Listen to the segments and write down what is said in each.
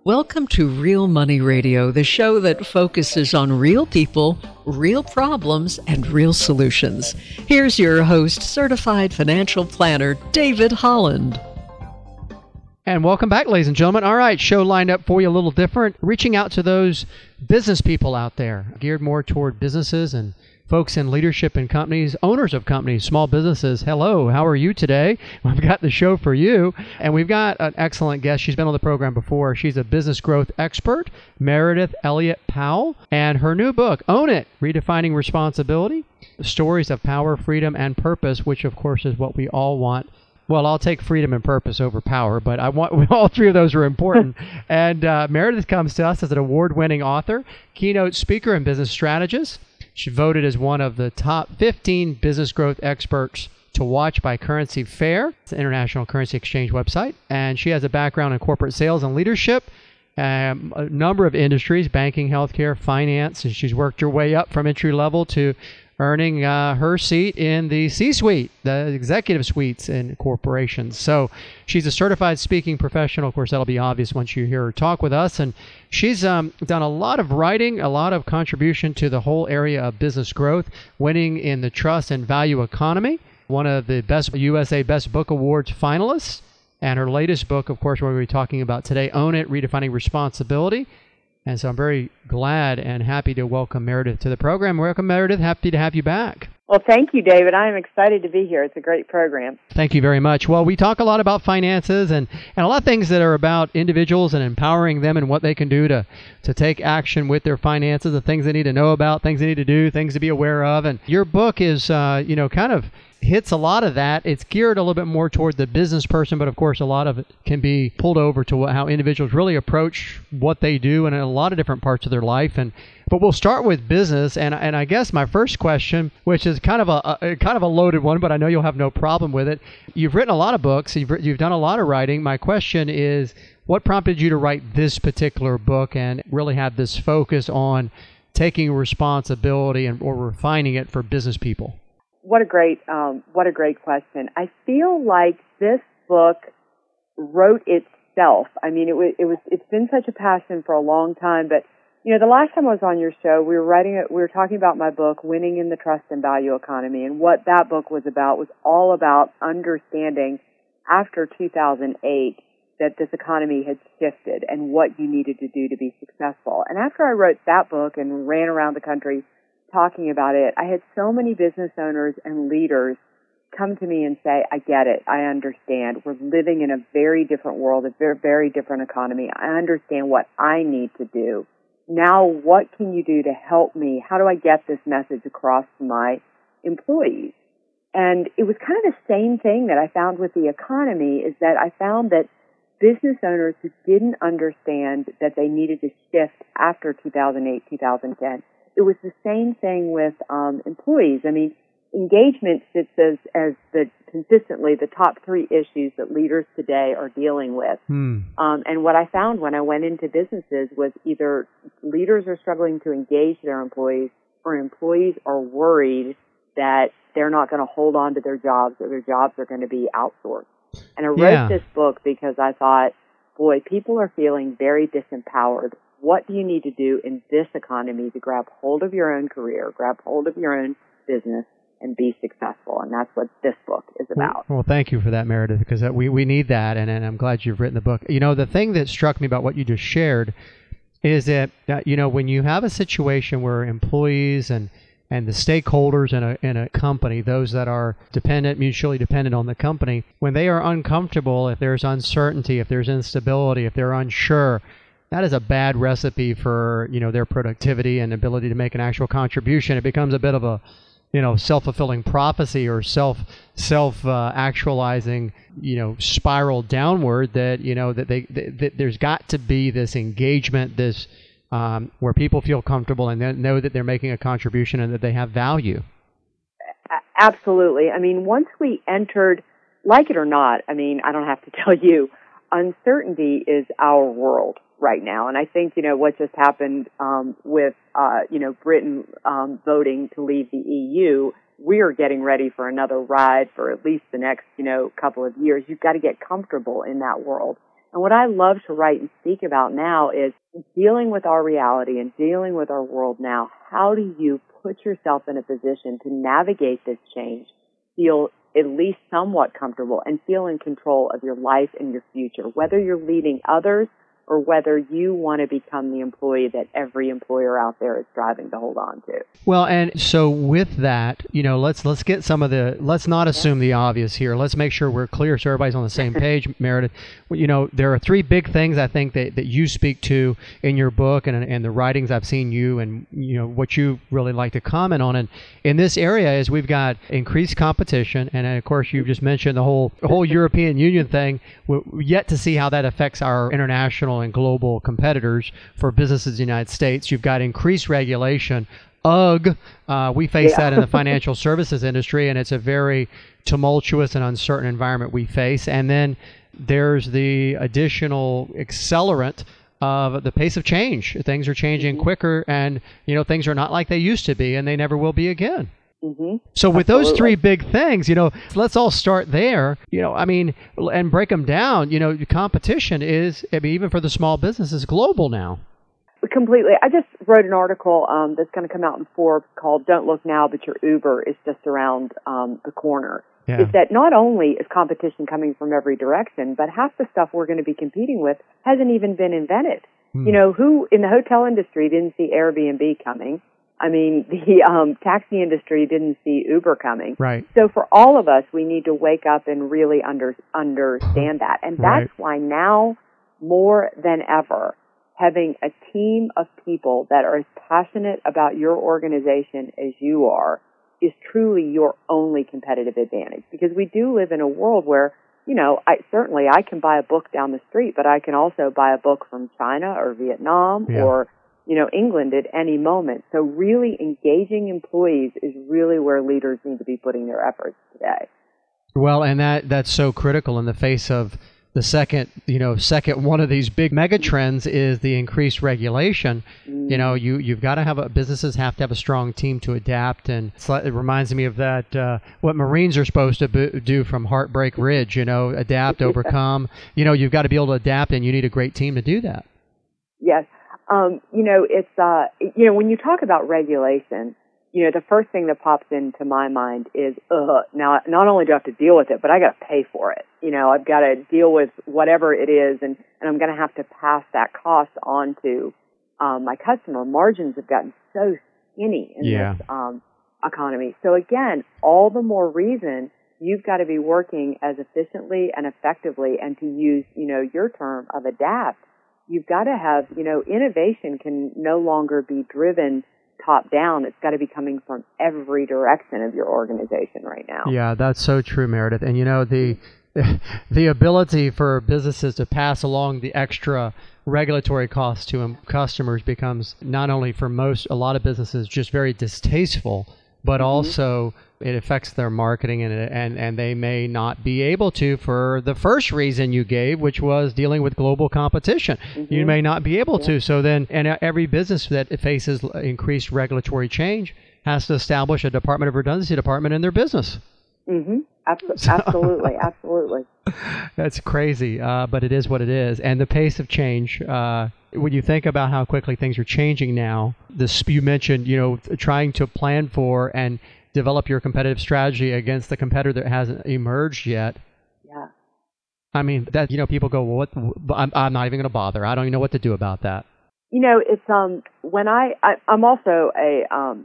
Welcome to Real Money Radio, the show that focuses on real people, real problems, and real solutions. Here's your host, certified financial planner, David Holland. And welcome back, ladies and gentlemen. All right, show lined up for you a little different. Reaching out to those business people out there, geared more toward businesses and folks in leadership in companies, owners of companies, small businesses. Hello, how are you today? We've got the show for you, and we've got an excellent guest. She's been on the program before. She's a business growth expert, Meredith Elliott Powell, and her new book, Own It, Redefining Responsibility, Stories of Power, Freedom, and Purpose, which of course is what we all want. Well, I'll take freedom and purpose over power, but I want all three of those are important. And Meredith comes to us as an award-winning author, keynote speaker, and business strategist. She voted as one of the top 15 business growth experts to watch by Currency Fair, it's an international currency exchange website. And she has a background in corporate sales and leadership, a number of industries, banking, healthcare, finance, and she's worked her way up from entry level to earning her seat in the C-suite, the executive suites in corporations. So she's a certified speaking professional. Of course, that'll be obvious once you hear her talk with us. And she's done a lot of writing, a lot of contribution to the whole area of business growth, winning in the trust and value economy, one of the best USA Best Book Awards finalists. And her latest book, of course, we're going to be talking about today, Own It, Redefining Responsibility. And so I'm very glad and happy to welcome Meredith to the program. Welcome, Meredith. Happy to have you back. Well, thank you, David. I'm excited to be here. It's a great program. Thank you very much. Well, we talk a lot about finances and a lot of things that are about individuals and empowering them and what they can do to take action with their finances, the things they need to know about, things they need to do, things to be aware of. And your book is, kind of hits a lot of that. It's geared a little bit more toward the business person, but of course a lot of it can be pulled over to how individuals really approach what they do in a lot of different parts of their life. But we'll start with business, and I guess my first question, which is kind of a loaded one, but I know you'll have no problem with it. You've written a lot of books, you've done a lot of writing. My question is, what prompted you to write this particular book and really have this focus on taking responsibility or refining it for business people? What a great question. I feel like this book wrote itself. I mean, it's been such a passion for a long time, but the last time I was on your show, we were talking about my book, Winning in the Trust and Value Economy, and what that book was all about understanding after 2008 that this economy had shifted and what you needed to do to be successful. And after I wrote that book and ran around the country talking about it, I had so many business owners and leaders come to me and say, I get it. I understand. We're living in a very different world, a very, very different economy. I understand what I need to do. Now, what can you do to help me? How do I get this message across to my employees? And it was kind of the same thing that I found with the economy, is that I found that business owners who didn't understand that they needed to shift after 2008, 2010, it was the same thing with employees. I mean, engagement sits as consistently the top three issues that leaders today are dealing with. And what I found when I went into businesses was either leaders are struggling to engage their employees, or employees are worried that they're not going to hold on to their jobs, or their jobs are going to be outsourced. And I wrote this book because I thought, boy, people are feeling very disempowered. What do you need to do in this economy to grab hold of your own career, grab hold of your own business, and be successful? And that's what this book is about. Well, thank you for that, Meredith, because we need that, and I'm glad you've written the book. The thing that struck me about what you just shared is that, when you have a situation where employees and the stakeholders in a company, those that are mutually dependent on the company, when they are uncomfortable, if there's uncertainty, if there's instability, if they're unsure, that is a bad recipe for, their productivity and ability to make an actual contribution. It becomes a bit of a, self-fulfilling prophecy or self-actualizing, spiral downward that, that there's got to be this engagement, this where people feel comfortable and then know that they're making a contribution and that they have value. Absolutely. I mean, once we entered, like it or not, I mean, I don't have to tell you, uncertainty is our world right now. And I think, what just happened with, Britain voting to leave the EU, we are getting ready for another ride for at least the next, couple of years. You've got to get comfortable in that world. And what I love to write and speak about now is dealing with our reality and dealing with our world now. How do you put yourself in a position to navigate this change, feel at least somewhat comfortable, and feel in control of your life and your future, whether you're leading others or whether you want to become the employee that every employer out there is striving to hold on to. Well, and so with that, let's get some of let's not assume the obvious here. Let's make sure we're clear so everybody's on the same page, Meredith. There are three big things I think that you speak to in your book and the writings I've seen you and, what you really like to comment on. And in this area is we've got increased competition. And of course, you've just mentioned the whole European Union thing. We're yet to see how that affects our international and global competitors for businesses in the United States. You've got increased regulation. Ugh, we face that in the financial services industry, and it's a very tumultuous and uncertain environment we face. And then there's the additional accelerant of the pace of change. Things are changing quicker, and things are not like they used to be, and they never will be again. Mm-hmm. So with those three big things, let's all start there, and break them down. Competition is, even for the small businesses, global now. Completely. I just wrote an article that's going to come out in Forbes called "Don't Look Now, But Your Uber is Just Around the Corner." Yeah. Is that not only is competition coming from every direction, but half the stuff we're going to be competing with hasn't even been invented. Who in the hotel industry didn't see Airbnb coming? I mean, the taxi industry didn't see Uber coming. Right. So for all of us, we need to wake up and really understand that. And that's why now, more than ever, having a team of people that are as passionate about your organization as you are is truly your only competitive advantage. Because we do live in a world where, I can buy a book down the street, but I can also buy a book from China or Vietnam or England at any moment. So really engaging employees is really where leaders need to be putting their efforts today. Well, and that's so critical in the face of the second one of these big mega trends is the increased regulation. You've got to have businesses have to have a strong team to adapt, and it reminds me of that what Marines are supposed to do from Heartbreak Ridge. Adapt, overcome. You've got to be able to adapt, and you need a great team to do that. Yes. It's when you talk about regulation, the first thing that pops into my mind is, now not only do I have to deal with it, but I got to pay for it. I've got to deal with whatever it is, and I'm going to have to pass that cost on to my customer. Margins have gotten so skinny in this economy. So again, all the more reason you've got to be working as efficiently and effectively, and to use, your term of adapt. You've got to have, innovation can no longer be driven top down. It's got to be coming from every direction of your organization right now. Yeah, that's so true, Meredith. And the ability for businesses to pass along the extra regulatory costs to customers becomes not only for a lot of businesses just very distasteful, but also it affects their marketing, and they may not be able to, for the first reason you gave, which was dealing with global competition. You may not be able to. So then, and every business that faces increased regulatory change has to establish a Department of Redundancy department in their business. Absolutely. That's crazy, but it is what it is. And the pace of change, when you think about how quickly things are changing now, you mentioned, trying to plan for and develop your competitive strategy against the competitor that hasn't emerged yet. Yeah. I mean, that, people go, well, I'm not even going to bother. I don't even know what to do about that. It's, when I'm also a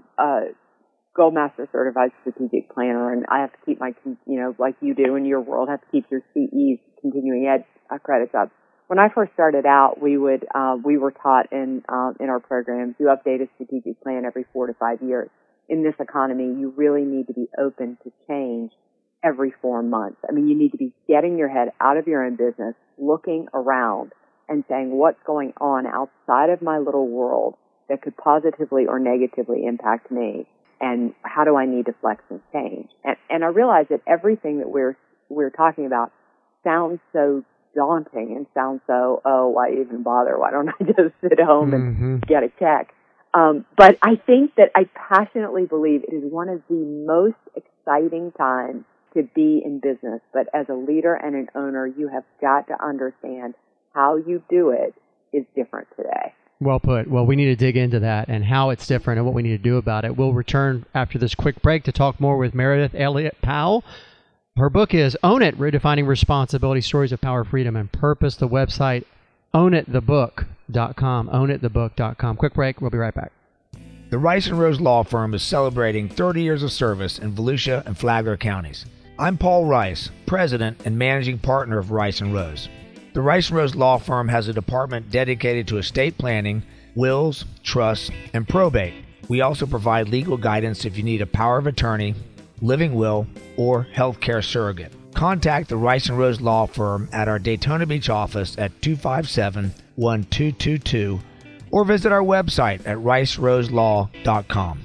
Goldmaster certified strategic planner, and I have to keep my, like you do in your world, have to keep your CE's continuing ed credits up. When I first started out, we were taught in our programs, you update a strategic plan every 4 to 5 years. In this economy, you really need to be open to change every 4 months. I mean, you need to be getting your head out of your own business, looking around and saying, what's going on outside of my little world that could positively or negatively impact me? And how do I need to flex and change? And I realize that everything that we're talking about sounds so daunting and sounds so, why even bother? Why don't I just sit home and get a check? But I think that I passionately believe it is one of the most exciting times to be in business. But as a leader and an owner, you have got to understand how you do it is different today. Well put. Well, we need to dig into that and how it's different and what we need to do about it. We'll return after this quick break to talk more with Meredith Elliott Powell. Her book is Own It, Redefining Responsibility, Stories of Power, Freedom, and Purpose. The website, ownitthebook.com, ownitthebook.com. Quick break. We'll be right back. The Rice & Rose Law Firm is celebrating 30 years of service in Volusia and Flagler counties. I'm Paul Rice, President and Managing Partner of Rice & Rose. The Rice & Rose Law Firm has a department dedicated to estate planning, wills, trusts, and probate. We also provide legal guidance if you need a power of attorney, living will, or healthcare surrogate. Contact the Rice & Rose Law Firm at our Daytona Beach office at 257-1222 or visit our website at riceroselaw.com.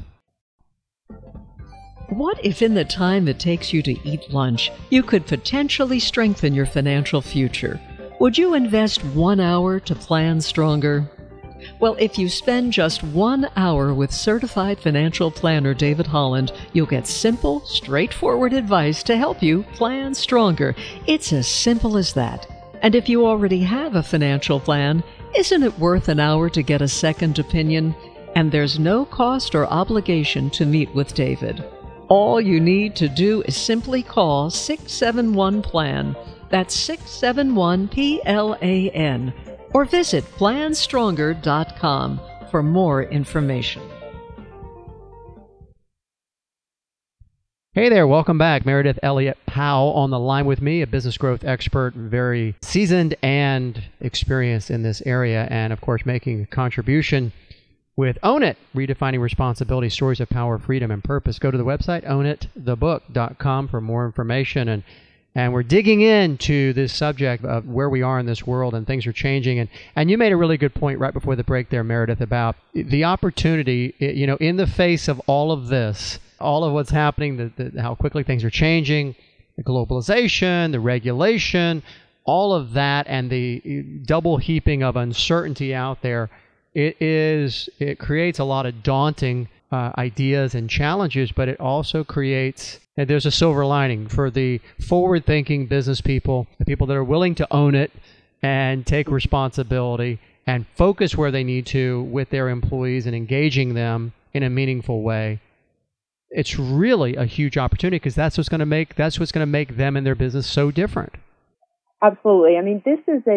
What if in the time it takes you to eat lunch, you could potentially strengthen your financial future? Would you invest 1 hour to plan stronger? Well, if you spend just 1 hour with certified financial planner David Holland, you'll get simple, straightforward advice to help you plan stronger. It's as simple as that. And if you already have a financial plan, isn't it worth an hour to get a second opinion? And there's no cost or obligation to meet with David. All you need to do is simply call 671-PLAN. That's 671-PLAN. Or visit planstronger.com for more information. Hey there, welcome back. Meredith Elliott Powell on the line with me, a business growth expert, very seasoned and experienced in this area, and of course making a contribution with Own It, Redefining Responsibility, Stories of Power, Freedom, and Purpose. Go to the website, ownitthebook.com for more information. And we're digging into this subject of where we are in this world and things are changing. And you made a really good point right before the break there, Meredith, about the opportunity, in the face of all of this, all of what's happening, how quickly things are changing, the globalization, the regulation, all of that, and the double heaping of uncertainty out there, it creates a lot of daunting ideas and challenges, but it also creates, and there's a silver lining for the forward-thinking business people, the people that are willing to own it and take responsibility and focus where they need to with their employees and engaging them in a meaningful way. It's really a huge opportunity because that's what's going to make them and their business so different. Absolutely. I mean, this is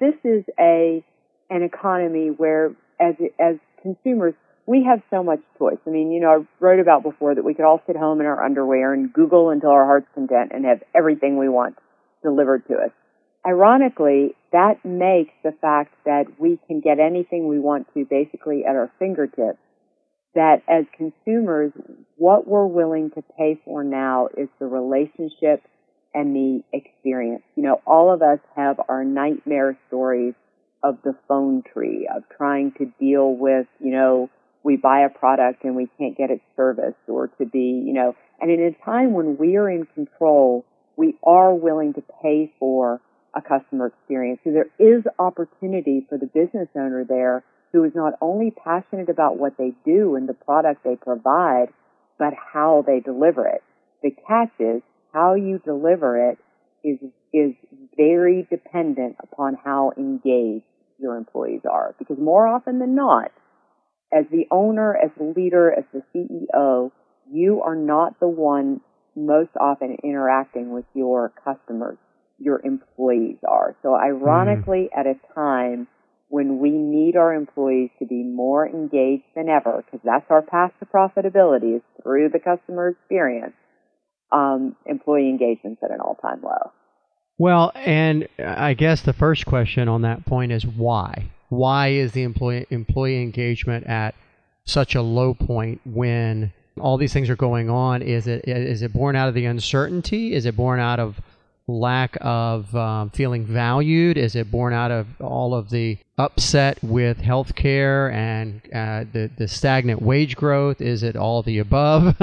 an economy where as consumers, we have so much choice. I mean, I wrote about before that we could all sit home in our underwear and Google until our heart's content and have everything we want delivered to us. Ironically, that makes the fact that we can get anything we want to basically at our fingertips, that as consumers, what we're willing to pay for now is the relationship and the experience. All of us have our nightmare stories of the phone tree, of trying to deal with, we buy a product and we can't get it serviced, or to be, and in a time when we are in control, we are willing to pay for a customer experience. So there is opportunity for the business owner there who is not only passionate about what they do and the product they provide, but how they deliver it. The catch is how you deliver it is very dependent upon how engaged your employees are. Because more often than not, as the owner, as the leader, as the CEO, you are not the one most often interacting with your customers. Your employees are. So ironically, at a time when we need our employees to be more engaged than ever, because that's our path to profitability, is through the customer experience, employee engagement's at an all-time low. Well, and I guess the first question on that point is why? Why is the employee engagement at such a low point when all these things are going on? Is it born out of the uncertainty? Is it born out of lack of feeling valued? Is it born out of all of the upset with healthcare and the stagnant wage growth? Is it all the above?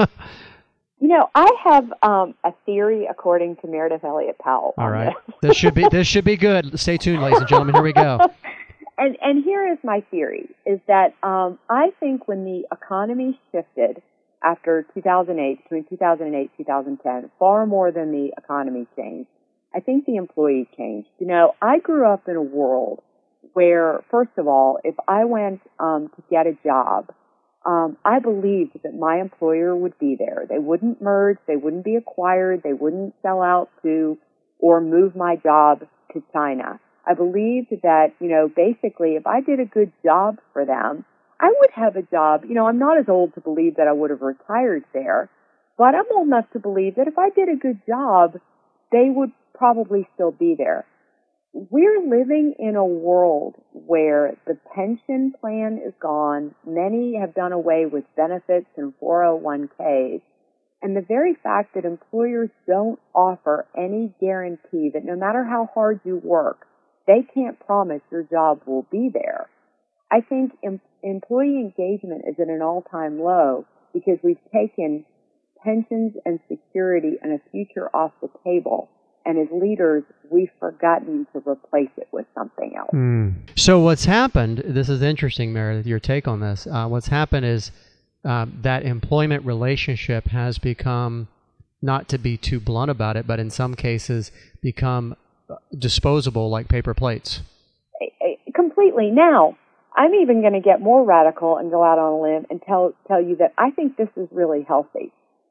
I have a theory according to Meredith Elliott Powell. All right, this should be good. Stay tuned, ladies and gentlemen. Here we go. And here is my theory: is that I think when the economy shifted after 2008, between 2008 and 2010, far more than the economy changed. I think the employee changed. I grew up in a world where, first of all, if I went to get a job, I believed that my employer would be there. They wouldn't merge, they wouldn't be acquired, they wouldn't sell out to or move my job to China. I believed that, basically if I did a good job for them, I would have a job. I'm not as old to believe that I would have retired there, but I'm old enough to believe that if I did a good job, they would probably still be there. We're living in a world where the pension plan is gone. Many have done away with benefits and 401ks. And the very fact that employers don't offer any guarantee that no matter how hard you work, they can't promise your job will be there. I think employee engagement is at an all-time low because we've taken pensions and security and a future off the table. And as leaders, we've forgotten to replace it with something else. So what's happened, this is interesting, Meredith, your take on this. What's happened is that employment relationship has become, not to be too blunt about it, but in some cases become disposable like paper plates. Completely. Now, I'm even going to get more radical and go out on a limb and tell you that I think this is really healthy.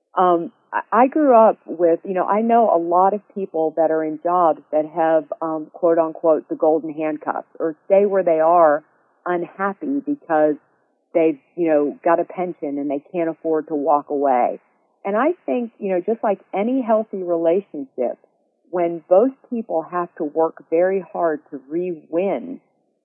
I grew up with, I know a lot of people that are in jobs that have, quote unquote, the golden handcuffs or stay where they are unhappy because they've, got a pension and they can't afford to walk away. And I think, just like any healthy relationship, when both people have to work very hard to re-win,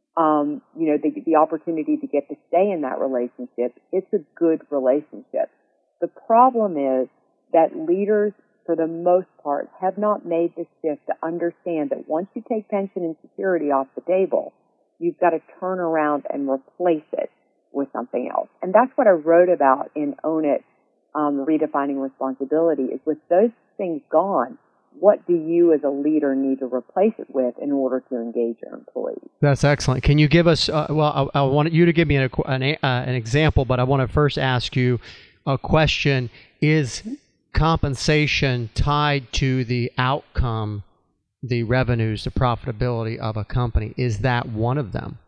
the opportunity to get to stay in that relationship, it's a good relationship. The problem is that leaders, for the most part, have not made the shift to understand that once you take pension and security off the table, you've got to turn around and replace it with something else. And that's what I wrote about in Own It, Redefining Responsibility, is with those things gone, what do you as a leader need to replace it with in order to engage your employees? That's excellent. Can you give us, I want you to give me an example, but I want to first ask you a question. Is compensation tied to the outcome, the revenues, the profitability of a company? Is that one of them?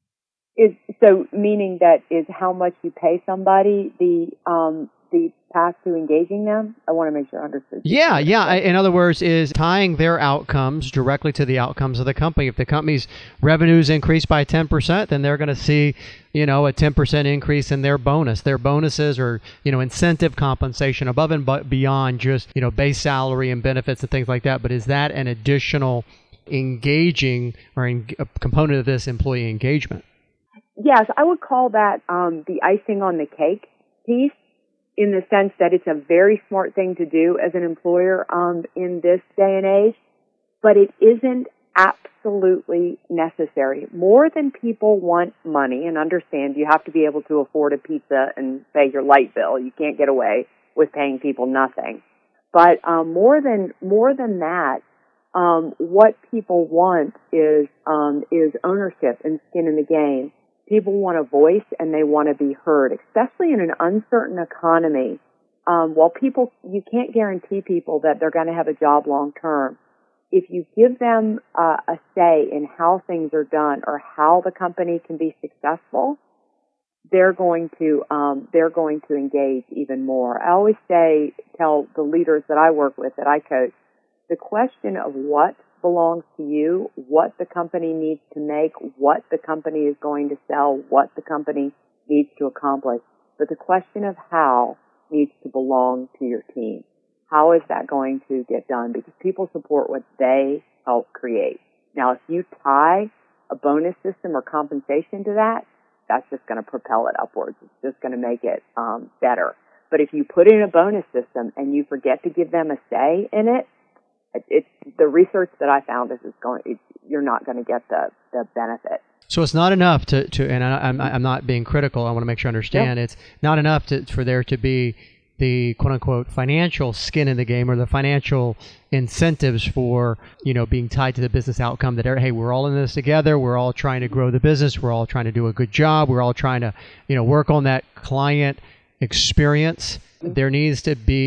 So meaning that is how much you pay somebody the path to engaging them? I want to make sure I understood. Yeah. In other words, is tying their outcomes directly to the outcomes of the company. If the company's revenues increase by 10%, then they're going to see, a 10% increase in their bonus. Their bonuses or, incentive compensation above and beyond just, base salary and benefits and things like that. But is that an additional engaging or a component of this employee engagement? Yes, I would call that the icing on the cake piece, in the sense that it's a very smart thing to do as an employer in this day and age, but it isn't absolutely necessary. More than people want money, and understand you have to be able to afford a pizza and pay your light bill. You can't get away with paying people nothing. But more than that, what people want is ownership and skin in the game. People want a voice and they want to be heard, especially in an uncertain economy. You can't guarantee people that they're going to have a job long term. If you give them a say in how things are done or how the company can be successful, they're going to engage even more. I always tell the leaders that I work with, that I coach, the question of what belongs to you, what the company needs to make, what the company is going to sell, what the company needs to accomplish. But the question of how needs to belong to your team. How is that going to get done? Because people support what they help create. Now, if you tie a bonus system or compensation to that, that's just going to propel it upwards. It's just going to make it better. But if you put in a bonus system and you forget to give them a say in it, it's the research that I found you're not going to get the benefit. So it's not enough to and I'm not being critical. I want to make sure I understand. Yep. It's not enough for there to be the quote unquote financial skin in the game or the financial incentives for being tied to the business outcome. That hey, we're all in this together. We're all trying to grow the business. We're all trying to do a good job. We're all trying to work on that client experience. There needs to be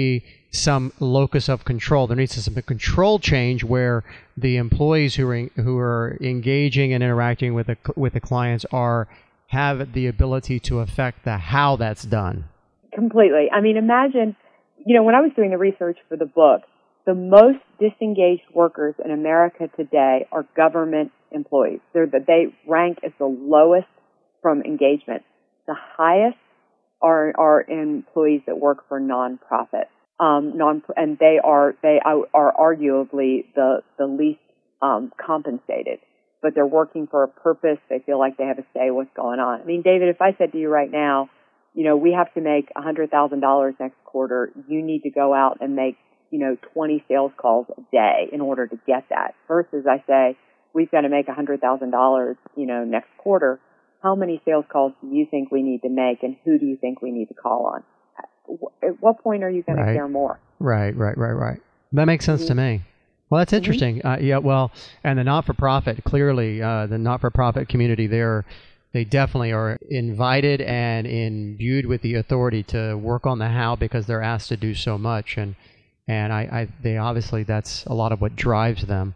some locus of control. There needs to be some control change where the employees who are engaging and interacting with the clients have the ability to affect the how that's done. Completely. I mean, imagine, when I was doing the research for the book, the most disengaged workers in America today are government employees. They rank as the lowest from engagement. The highest are employees that work for nonprofits. And they are arguably the least compensated, but they're working for a purpose. They feel like they have a say what's going on. I mean, David, if I said to you right now, we have to make $100,000 next quarter, you need to go out and make 20 sales calls a day in order to get that. Versus I say, we've got to make $100,000, next quarter. How many sales calls do you think we need to make, and who do you think we need to call on? At what point are you going to care more? Right. That makes sense to me. Well, that's interesting. And the not-for-profit, clearly, the not-for-profit community there, they definitely are invited and imbued with the authority to work on the how because they're asked to do so much. And they obviously, that's a lot of what drives them.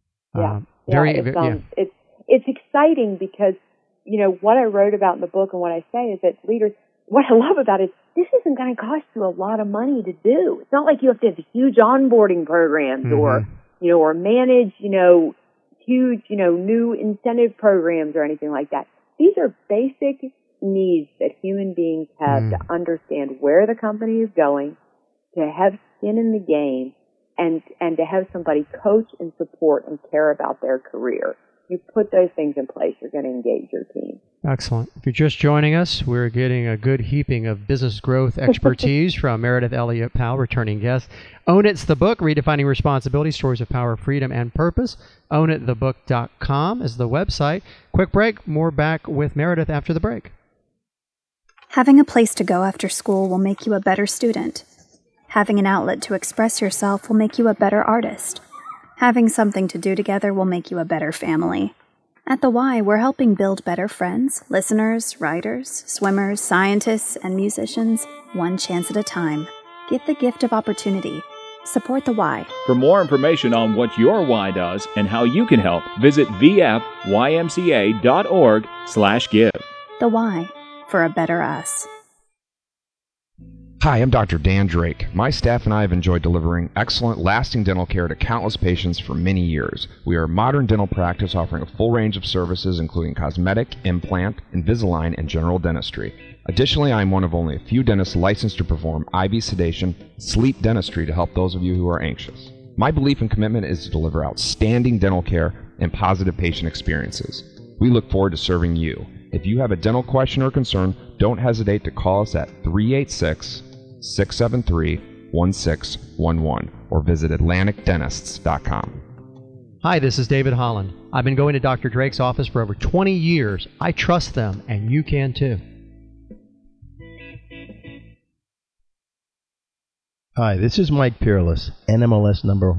It's exciting because, what I wrote about in the book and what I say is that leaders, what I love about it is this isn't going to cost you a lot of money to do. It's not like you have to have huge onboarding programs or manage, huge, new incentive programs or anything like that. These are basic needs that human beings have to understand where the company is going, to have skin in the game, and to have somebody coach and support and care about their career. You put those things in place, you're going to engage your team. Excellent. If you're just joining us, we're getting a good heaping of business growth expertise from Meredith Elliott Powell, returning guest. Own It's the book, Redefining Responsibility, Stories of Power, Freedom, and Purpose. OwnItTheBook.com is the website. Quick break. More back with Meredith after the break. Having a place to go after school will make you a better student. Having an outlet to express yourself will make you a better artist. Having something to do together will make you a better family. At The Why, we're helping build better friends, listeners, writers, swimmers, scientists, and musicians, one chance at a time. Give the gift of opportunity. Support The Why. For more information on what your why does and how you can help, visit vfymca.org/give. The Why, for a better us. Hi, I'm Dr. Dan Drake. My staff and I have enjoyed delivering excellent, lasting dental care to countless patients for many years. We are a modern dental practice offering a full range of services including cosmetic, implant, Invisalign, and general dentistry. Additionally, I am one of only a few dentists licensed to perform IV sedation, sleep dentistry to help those of you who are anxious. My belief and commitment is to deliver outstanding dental care and positive patient experiences. We look forward to serving you. If you have a dental question or concern, don't hesitate to call us at 386-673-1611 or visit AtlanticDentists.com. Hi, this is David Holland. I've been going to Dr. Drake's office for over 20 years. I trust them, and you can too. Hi, this is Mike Peerless, NMLS number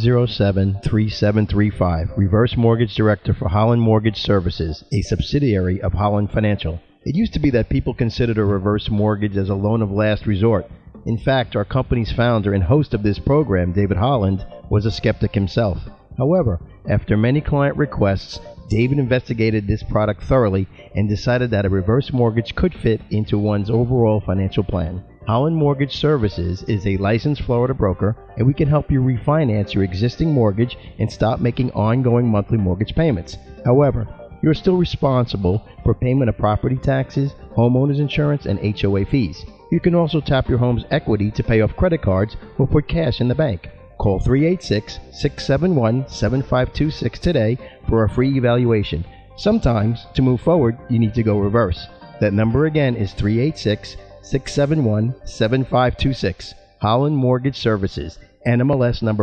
1073735, Reverse Mortgage Director for Holland Mortgage Services, a subsidiary of Holland Financial. It used to be that people considered a reverse mortgage as a loan of last resort. In fact, our company's founder and host of this program, David Holland, was a skeptic himself. However, after many client requests, David investigated this product thoroughly and decided that a reverse mortgage could fit into one's overall financial plan. Holland Mortgage Services is a licensed Florida broker, and we can help you refinance your existing mortgage and stop making ongoing monthly mortgage payments. However, you're still responsible for payment of property taxes, homeowners insurance, and HOA fees. You can also tap your home's equity to pay off credit cards or put cash in the bank. Call 386-671-7526 today for a free evaluation. Sometimes, to move forward, you need to go reverse. That number again is 386-671-7526. Holland Mortgage Services, NMLS number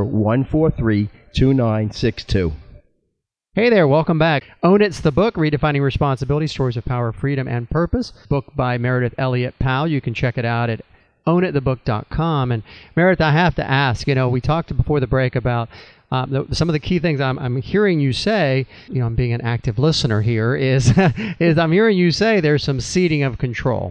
1432962. Hey there, welcome back. Own It's the book, Redefining Responsibility, Stories of Power, Freedom, and Purpose. Book by Meredith Elliott Powell. You can check it out at OwnItTheBook.com. And Meredith, I have to ask, we talked before the break about some of the key things I'm hearing you say, I'm being an active listener here, is I'm hearing you say there's some ceding of control.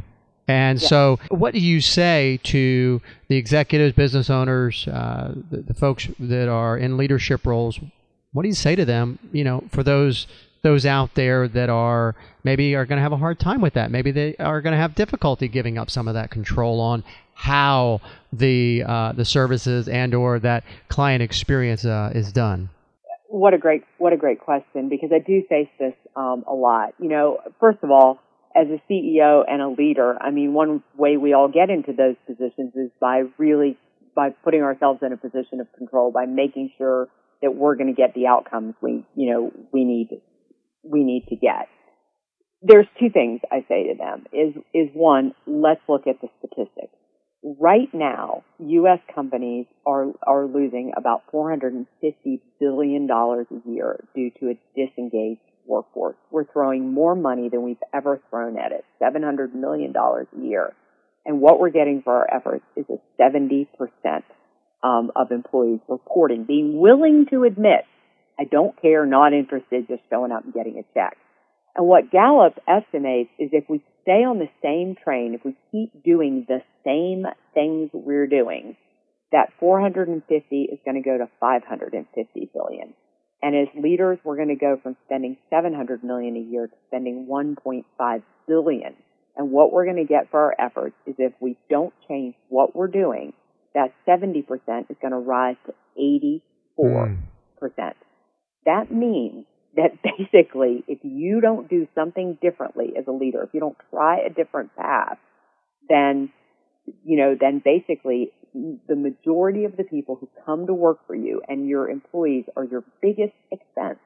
And so what do you say to the executives, business owners, the folks that are in leadership roles? What do you say to them, for those out there that are going to have a hard time with that? Maybe they are going to have difficulty giving up some of that control on how the services and or that client experience is done. What a great question, because I do face this a lot. First of all, as a CEO and a leader, one way we all get into those positions is by putting ourselves in a position of control, by making sure that we're going to get the outcomes we need to get. There's two things I say to them is one, let's look at the statistics. Right now, U.S. companies are losing about $450 billion a year due to a disengaged workforce. We're throwing more money than we've ever thrown at it, $700 million a year. And what we're getting for our efforts is a 70% of employees reporting, being willing to admit, I don't care, not interested, just showing up and getting a check. And what Gallup estimates is if we stay on the same train, if we keep doing the same things we're doing, that 450 is going to go to 550 billion. And as leaders, we're going to go from spending $700 million a year to spending $1.5 billion. And what we're going to get for our efforts is if we don't change what we're doing, that 70% is going to rise to 84%. That means that basically if you don't do something differently as a leader, if you don't try a different path, then basically the majority of the people who come to work for you and your employees are your biggest expense,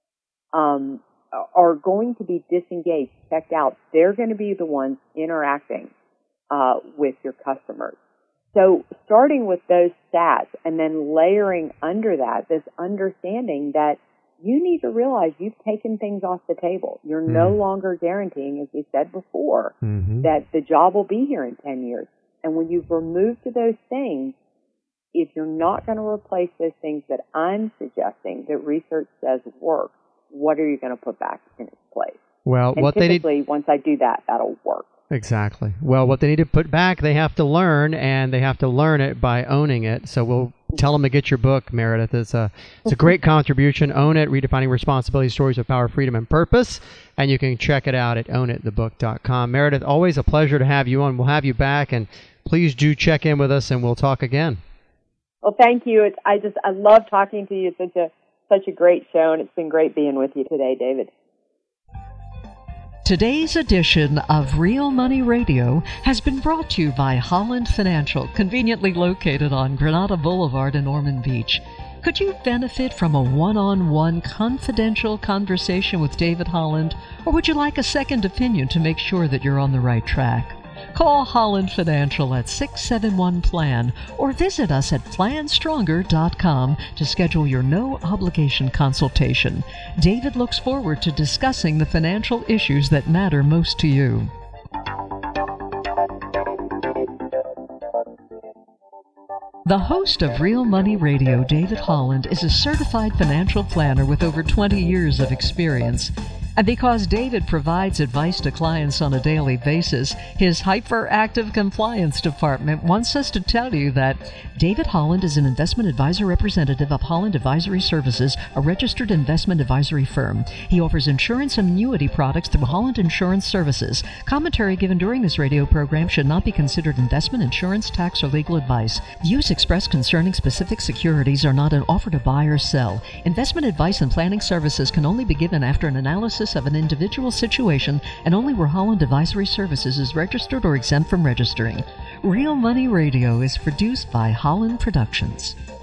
are going to be disengaged, checked out. They're going to be the ones interacting with your customers. So starting with those stats and then layering under that this understanding that you need to realize you've taken things off the table. You're no longer guaranteeing, as we said before, that the job will be here in 10 years. And when you've removed those things, if you're not going to replace those things that I'm suggesting that research says work, what are you going to put back in its place? Well, and typically, once I do that, that'll work. Exactly. Well, what they need to put back, they have to learn, and they have to learn it by owning it. So we'll tell them to get your book, Meredith. It's a great contribution. Own It, Redefining Responsibility, Stories of Power, Freedom, and Purpose. And you can check it out at ownitthebook.com. Meredith, always a pleasure to have you on. We'll have you back, and please do check in with us, and we'll talk again. Well, thank you. I love talking to you. It's such a great show, and it's been great being with you today, David. Today's edition of Real Money Radio has been brought to you by Holland Financial, conveniently located on Granada Boulevard in Ormond Beach. Could you benefit from a one-on-one confidential conversation with David Holland, or would you like a second opinion to make sure that you're on the right track? Call Holland Financial at 671-PLAN or visit us at planstronger.com to schedule your no-obligation consultation. David looks forward to discussing the financial issues that matter most to you. The host of Real Money Radio, David Holland, is a certified financial planner with over 20 years of experience. And because David provides advice to clients on a daily basis, his hyperactive compliance department wants us to tell you that David Holland is an investment advisor representative of Holland Advisory Services, a registered investment advisory firm. He offers insurance and annuity products through Holland Insurance Services. Commentary given during this radio program should not be considered investment, insurance, tax, or legal advice. Views expressed concerning specific securities are not an offer to buy or sell. Investment advice and planning services can only be given after an analysis of an individual situation and only where Holland Advisory Services is registered or exempt from registering. Real Money Radio is produced by Holland Productions.